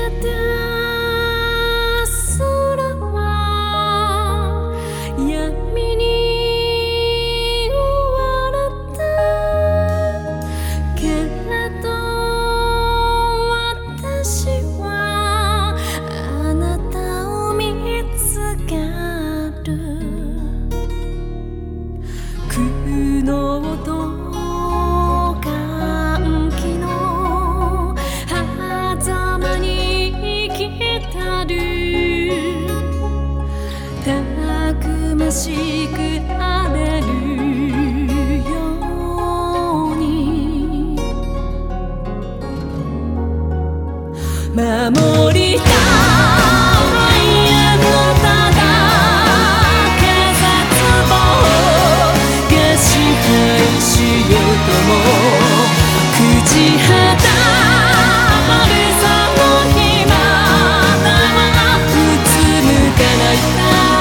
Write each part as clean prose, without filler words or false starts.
た空は闇に覆われたけれど私はあなたを見つける苦悩と歓喜の狭間に生きたるたくましくあれるように守りたいあのただ警察をが支配しようとも朽ち果たるその日まではうつむかないか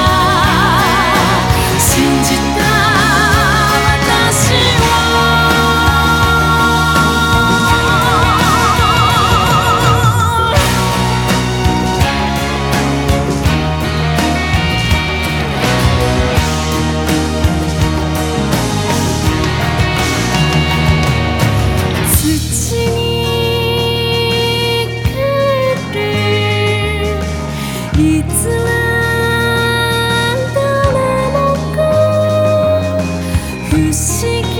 信じた私は土に帰るいつは誰もが不思議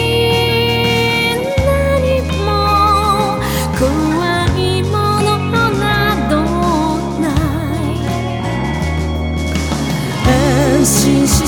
何も怖いものなどない安心し